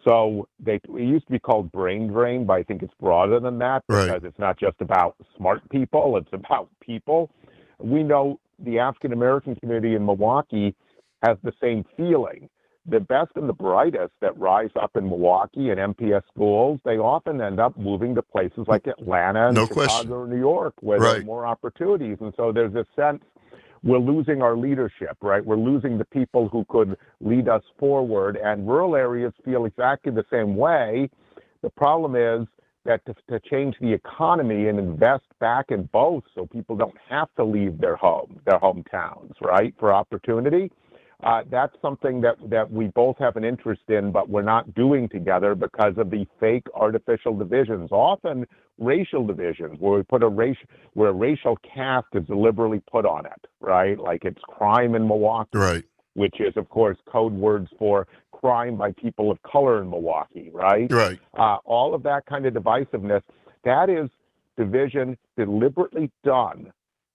So it used to be called brain drain, but I think it's broader than that because it's not just about smart people, it's about people. We know the African-American community in Milwaukee has the same feeling. The best and the brightest that rise up in Milwaukee and MPS schools, they often end up moving to places like Atlanta and Chicago or New York, where there are more opportunities. And so there's this sense we're losing our leadership, right? We're losing the people who could lead us forward. And rural areas feel exactly the same way. The problem is that to change the economy and invest back in both so people don't have to leave their hometowns, right, for opportunity. That's something that we both have an interest in, but we're not doing together because of the fake artificial divisions, often racial divisions, where we put where a racial cast is deliberately put on it, right? Like it's crime in Milwaukee, right? Which is, of course, code words for crime by people of color in Milwaukee, right? Right. All of that kind of divisiveness, that is division deliberately done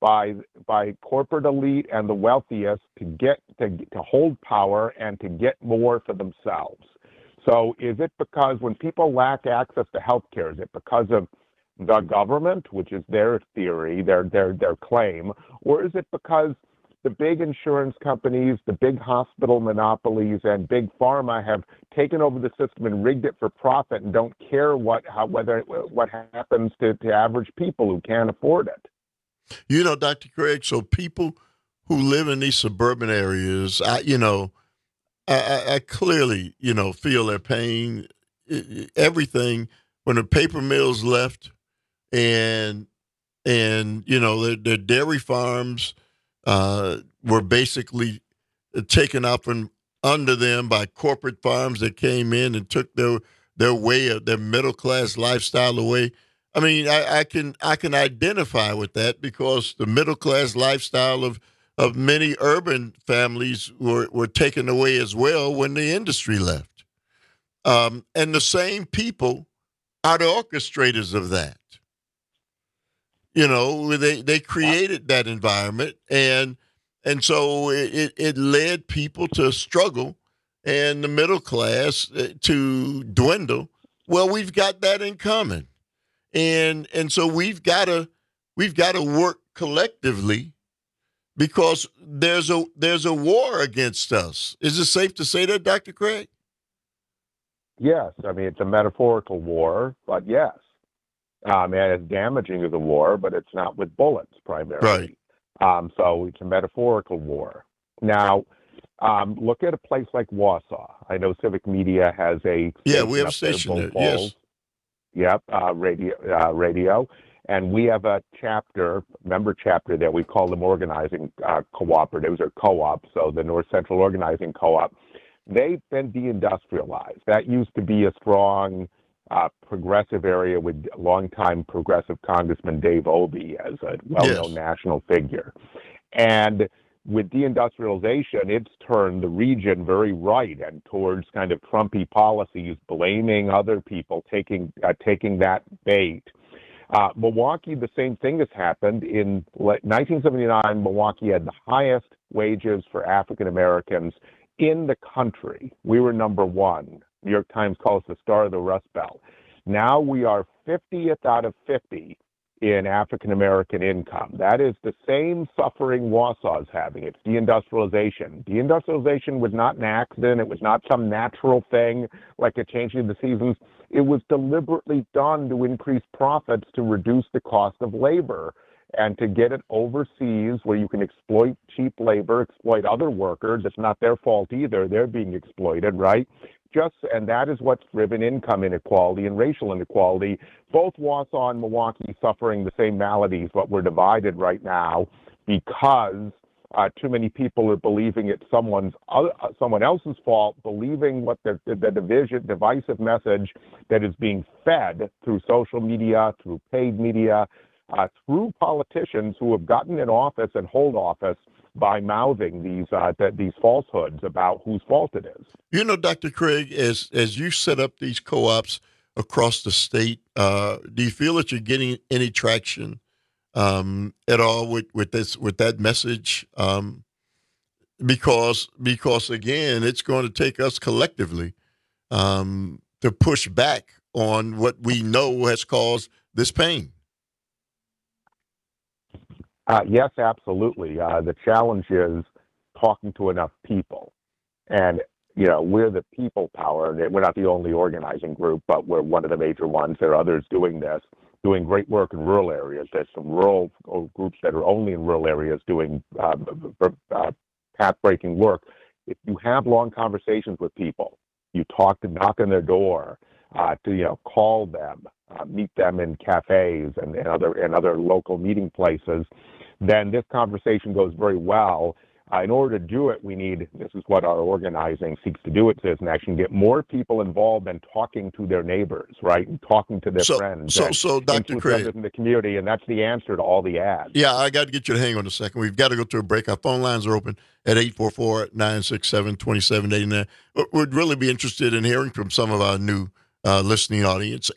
by corporate elite and the wealthiest to hold power and to get more for themselves. So is it because when people lack access to health care, is it because of the government, which is their theory, their claim, or is it because the big insurance companies, the big hospital monopolies, and big pharma have taken over the system and rigged it for profit and don't care what happens to average people who can't afford it? You know, Dr. Craig, so people who live in these suburban areas, I clearly, feel their pain. Everything when the paper mills left and their dairy farms were basically taken out from under them by corporate farms that came in and took their way of their middle-class lifestyle away. I mean, I can identify with that because the middle-class lifestyle of many urban families were taken away as well when the industry left. And the same people are the orchestrators of that. They created that environment, and so it led people to struggle and the middle class to dwindle. Well, we've got that in common. And so we've got to work collectively because there's a war against us. Is it safe to say that, Dr. Craig? Yes, I mean it's a metaphorical war, but yes, and it's damaging as a war, but it's not with bullets primarily. Right. So it's a metaphorical war. Now, look at a place like Wausau. I know Civic Media has a we have a station there. Yes. Yep, radio. And we have a member chapter that we call them organizing cooperatives or co-ops, so the North Central Organizing Co-op. They've been deindustrialized. That used to be a strong progressive area with longtime progressive Congressman Dave Obey as a well-known national figure. And with deindustrialization, it's turned the region very right and towards kind of Trumpy policies, blaming other people, taking that bait. Milwaukee, the same thing has happened. In 1979, Milwaukee had the highest wages for African Americans in the country. We were number one. New York Times calls the Star of the Rust Belt. Now we are 50th out of 50 in African American income. That is the same suffering Wausau is having. It's deindustrialization. Deindustrialization was not an accident. It was not some natural thing like a change in the seasons. It was deliberately done to increase profits, to reduce the cost of labor, and to get it overseas where you can exploit cheap labor, exploit other workers. It's not their fault either. They're being exploited, right? And that is what's driven income inequality and racial inequality. Both Wausau and Milwaukee suffering the same maladies, but we're divided right now because too many people are believing it's someone else's fault, believing what the divisive message that is being fed through social media, through paid media, through politicians who have gotten in office and hold office by mouthing these falsehoods about whose fault it is. You know, Dr. Craig, as you set up these co-ops across the state, do you feel that you're getting any traction at all with that message? Because again, it's going to take us collectively to push back on what we know has caused this pain. Yes, absolutely. The challenge is talking to enough people. And, you know, we're the people power. We're not the only organizing group, but we're one of the major ones. There are others doing this, doing great work in rural areas. There's some rural groups that are only in rural areas doing path-breaking work. If you have long conversations with people, you knock on their door, call them, meet them in cafes and other local meeting places, then this conversation goes very well. In order to do it, this is what our organizing seeks to do at Citizen Action, get more people involved in talking to their neighbors, right, and talking to their friends. So Dr. Craig, in the community, and that's the answer to all the ads. Yeah, I got to get you to hang on a second. We've got to go to a break. Our phone lines are open at 844-967-2789. We'd really be interested in hearing from some of our new listening audience.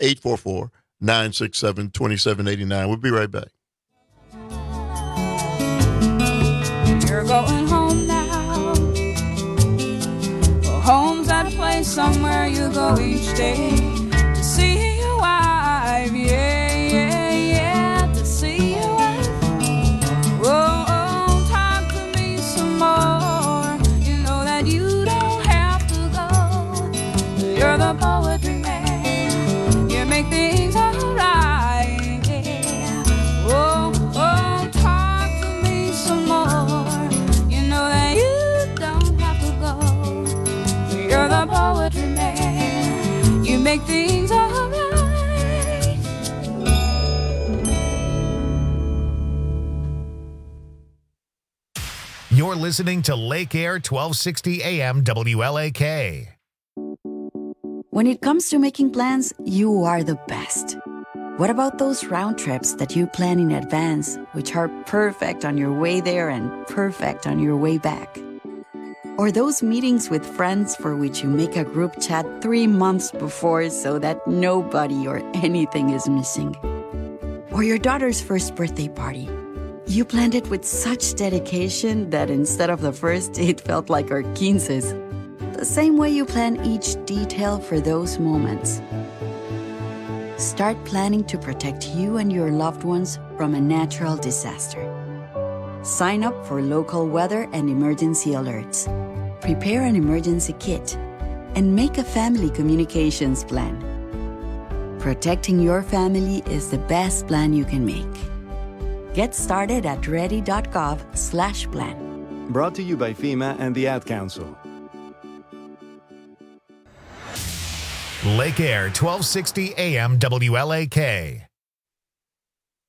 844-967-2789. We'll be right back. You're going home now. Well, home's that place somewhere you go each day to see your wife. Yeah, to see your wife. Oh, talk to me some more. You know that you don't have to go. You're the poetry man. You make things alright. Yeah. Oh, talk to me some more. You're the poetry man. You make things all right. You're listening to Lake Air 1260 AM WLAK. When it comes to making plans, you are the best. What about those round trips that you plan in advance, which are perfect on your way there and perfect on your way back? Or those meetings with friends for which you make a group chat 3 months before so that nobody or anything is missing. Or your daughter's first birthday party. You planned it with such dedication that instead of the first, it felt like our 15s. The same way you plan each detail for those moments. Start planning to protect you and your loved ones from a natural disaster. Sign up for local weather and emergency alerts. Prepare an emergency kit. And make a family communications plan. Protecting your family is the best plan you can make. Get started at ready.gov/plan. Brought to you by FEMA and the Ad Council. Lake Air 1260 AM WLAK.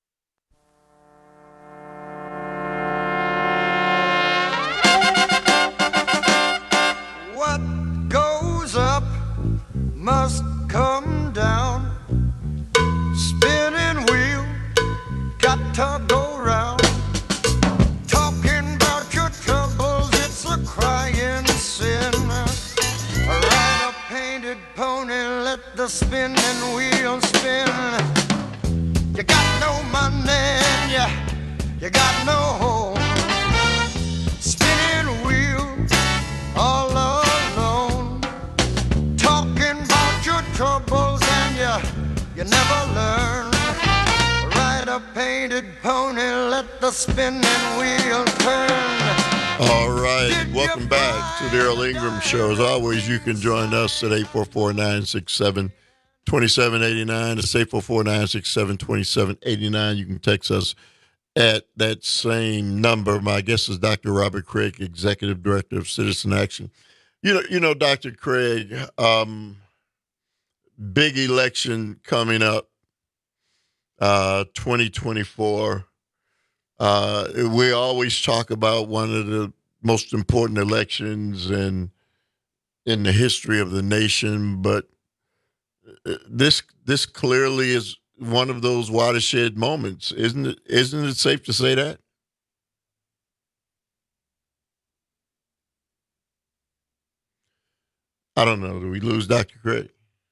the spinning wheel spin. You got no money and you got no home. Spinning wheels all alone. Talking about your troubles and you never learn. Ride a painted pony, let the spinning wheel turn. All right, welcome back to the Earl Ingram Show. As always, you can join us at 844-967-2789. It's 844-967-2789. You can text us at that same number. My guest is Dr. Robert Craig, Executive Director of Citizen Action. You know, Dr. Craig, big election coming up, 2024. We always talk about one of the most important elections in the history of the nation, but this clearly is one of those watershed moments, isn't it? Isn't it safe to say that? I don't know. Do we lose Dr. Craig?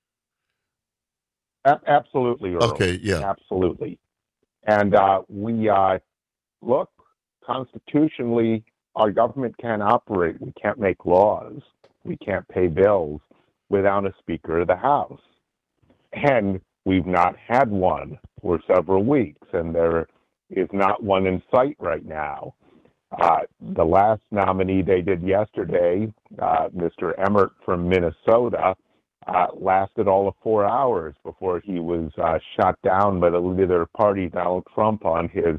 Absolutely, Earl. Okay, yeah. Absolutely. And we look, constitutionally, our government can't operate. We can't make laws. We can't pay bills without a Speaker of the House. And we've not had one for several weeks, and there is not one in sight right now. The last nominee they did yesterday, Mr. Emmert from Minnesota, lasted all of 4 hours before he was shot down by the leader of their party, Donald Trump, on his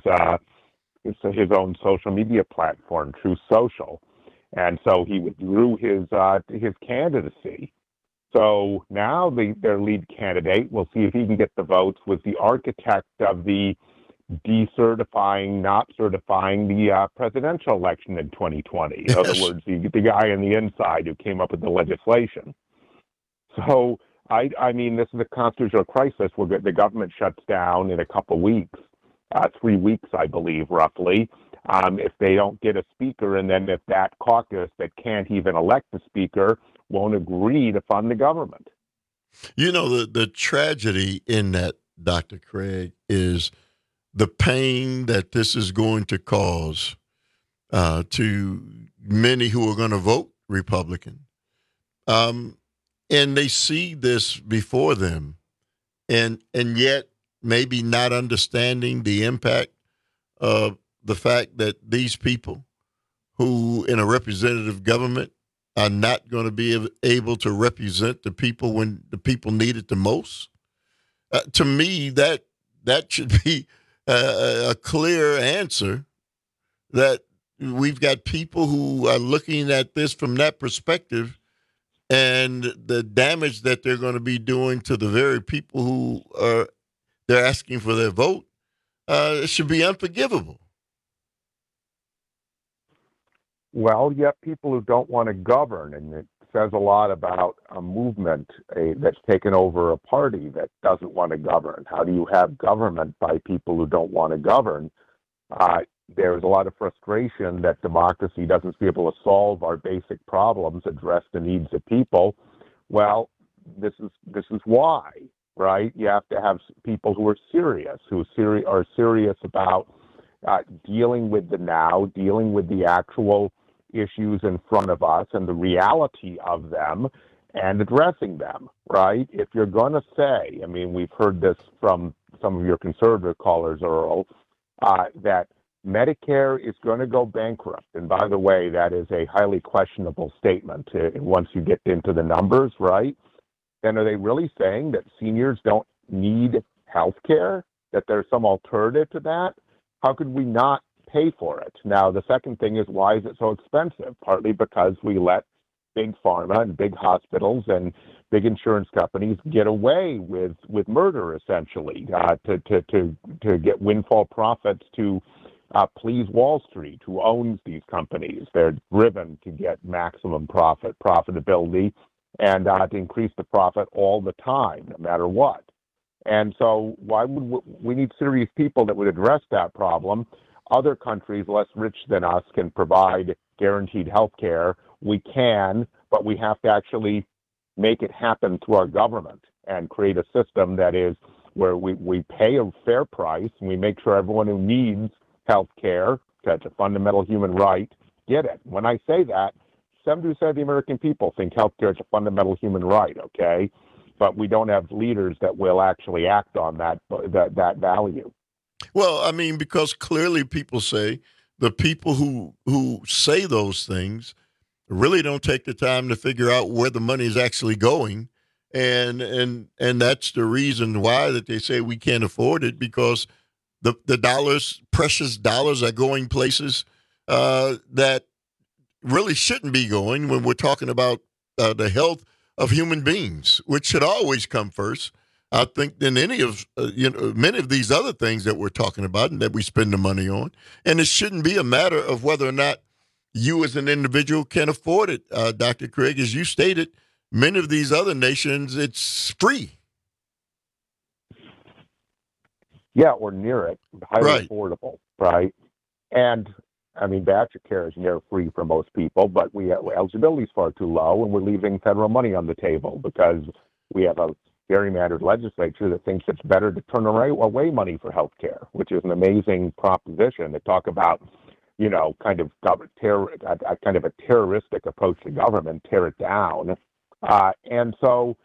own social media platform, Truth Social, and so he withdrew his candidacy. So now their lead candidate, we'll see if he can get the votes, was the architect of the decertifying, not certifying the presidential election in 2020. In other words, the guy on the inside who came up with the legislation. So, I mean, this is a constitutional crisis where the government shuts down in a couple weeks, 3 weeks, I believe, roughly, if they don't get a speaker, and then if that caucus that can't even elect a speaker won't agree to fund the government. You know, the tragedy in that, Dr. Craig, is the pain that this is going to cause to many who are going to vote Republican. And they see this before them, and yet maybe not understanding the impact of the fact that these people who in a representative government are not going to be able to represent the people when the people need it the most. To me, that should be a clear answer, that we've got people who are looking at this from that perspective, and the damage that they're going to be doing to the very people who they're asking for their vote should be unforgivable. Well, you have people who don't want to govern, and it says a lot about a movement that's taken over a party that doesn't want to govern. How do you have government by people who don't want to govern? There's a lot of frustration that democracy doesn't be able to solve our basic problems, address the needs of people. Well, this is why, right? You have to have people who are serious, are serious about dealing with the now, dealing with the actual issues in front of us and the reality of them, and addressing them, right? If you're going to say, I mean, we've heard this from some of your conservative callers, Earl, that Medicare is going to go bankrupt. And by the way, that is a highly questionable statement once you get into the numbers, right? Then are they really saying that seniors don't need health care, that there's some alternative to that? How could we not pay for it? Now, the second thing is, why is it so expensive? Partly because we let big pharma and big hospitals and big insurance companies get away with murder, essentially, to get windfall profits to please Wall Street, who owns these companies. They're driven to get maximum profitability, and to increase the profit all the time, no matter what. And so why would we need serious people that would address that problem? Other countries less rich than us can provide guaranteed health care. We can, but we have to actually make it happen through our government. and create a system that is where we pay a fair price and we make sure everyone who needs health care, that's a fundamental human right, get it. When I say that, 70% of the American people think health care is a fundamental human right, okay? But we don't have leaders that will actually act on that value. Well, I mean, because clearly people say the people who say those things really don't take the time to figure out where the money is actually going. And that's the reason why that they say we can't afford it, because the dollars, precious dollars, are going places that really shouldn't be going when we're talking about the health of human beings, which should always come first, I think, than any of many of these other things that we're talking about and that we spend the money on. And it shouldn't be a matter of whether or not you as an individual can afford it. Dr. Craig, as you stated, many of these other nations, it's free. Yeah, or near it, highly affordable, right? And I mean, bachelor care is near free for most people, but eligibility is far too low, and we're leaving federal money on the table because we have a gerrymandered legislature that thinks it's better to turn away money for health care, which is an amazing proposition. They talk about, kind of a terroristic approach to government, tear it down. And so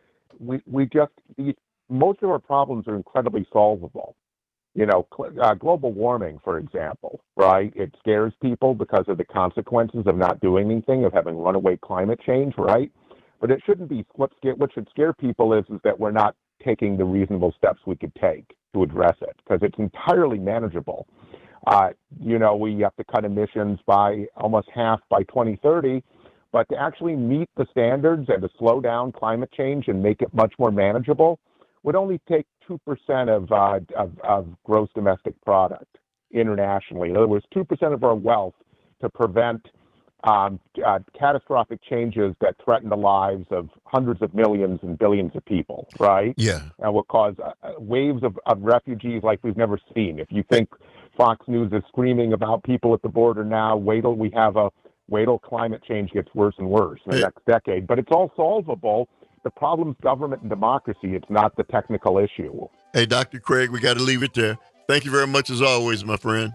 most of our problems are incredibly solvable. Global warming, for example, right? It scares people because of the consequences of not doing anything, of having runaway climate change, right? But it shouldn't be. What should scare people is that we're not taking the reasonable steps we could take to address it, because it's entirely manageable. We have to cut emissions by almost half by 2030, but to actually meet the standards and to slow down climate change and make it much more manageable would only take 2% of gross domestic product internationally. In other words, 2% of our wealth to prevent catastrophic changes that threaten the lives of hundreds of millions and billions of people, right? Yeah. And will cause waves of refugees like we've never seen. If you think Fox News is screaming about people at the border now, wait till climate change gets worse and worse in the next decade. But it's all solvable. The problem's government and democracy. It's not the technical issue. Hey, Dr. Craig, we got to leave it there. Thank you very much as always, my friend.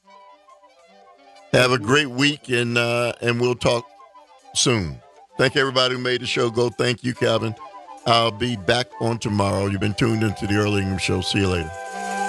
Have a great week, and we'll talk soon. Thank everybody who made the show go. Thank you, Calvin. I'll be back on tomorrow. You've been tuned into the Early Ingham Show. See you later.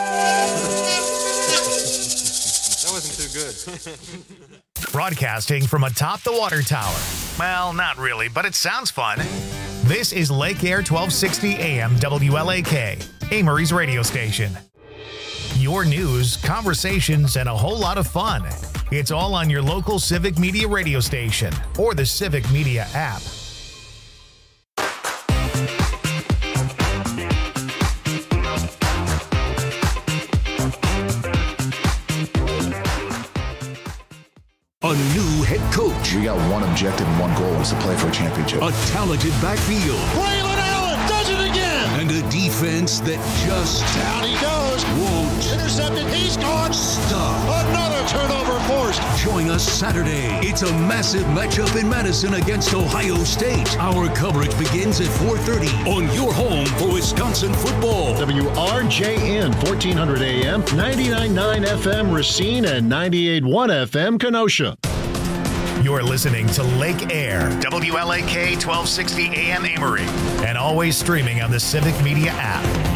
That wasn't too good. Broadcasting from atop the water tower. Well, not really, but it sounds fun. This is Lake Air 1260 AM WLAK, Amory's radio station. Your news, conversations, and a whole lot of fun. It's all on your local Civic Media radio station or the Civic Media app. A new head coach. We got one objective and one goal is to play for a championship. A talented backfield. Braylon Allen does it again. And a defense that just down he goes. Won't. Intercepted. He's gone. Stop. Another turnover forced. Join us Saturday. It's a massive matchup in Madison against Ohio State. Our coverage begins at 4:30 on your home for Wisconsin football. WRJN 1400 AM, 99.9 FM Racine, and 98.1 FM Kenosha. You're listening to Lake Air, WLAK 1260 AM Amory, and always streaming on the Civic Media app.